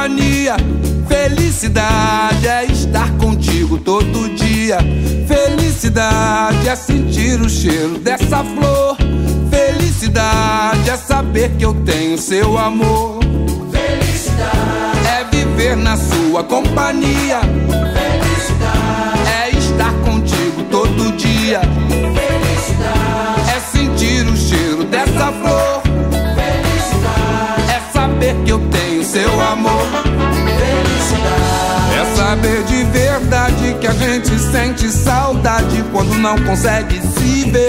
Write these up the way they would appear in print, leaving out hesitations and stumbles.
companhia. Felicidade é estar contigo todo dia. Felicidade é sentir o cheiro dessa flor. Felicidade é saber que eu tenho seu amor. Felicidade é viver na sua companhia. Felicidade é estar contigo todo dia. Felicidade é sentir o cheiro dessa flor. Felicidade é saber que eu tenho seu amor. Felicidade é saber de verdade que a gente sente saudade quando não consegue se ver.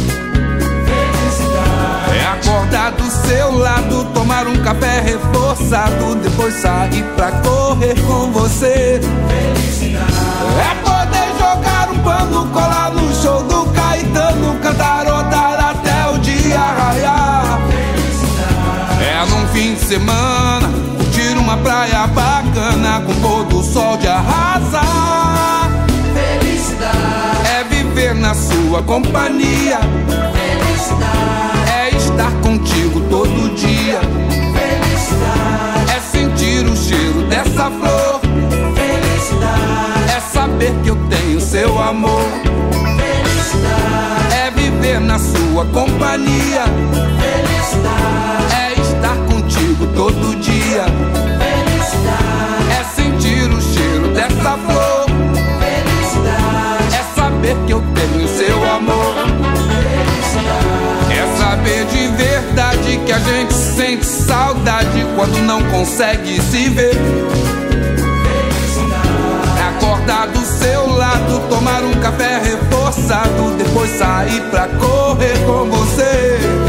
É acordar do seu lado, tomar um café reforçado, depois sair pra correr com você. Felicidade é poder jogar um pano, colar no show do Caetano, cantarotar até o dia raiar. Felicidade é num fim de semana, curtir uma praia bacana com pôr do sol de arrasar. Felicidade é viver na sua companhia. Felicidade é estar contigo todo dia. Felicidade é sentir o cheiro dessa flor. Felicidade é saber que eu tenho seu amor. Felicidade é viver na sua companhia. Felicidade é estar contigo todo dia. Felicidade é sentir o cheiro dessa flor. Felicidade é saber que eu tenho seu amor. É saber de verdade que a gente sente saudade quando não consegue se ver. É acordar do seu lado, tomar um café reforçado, depois sair pra correr com você.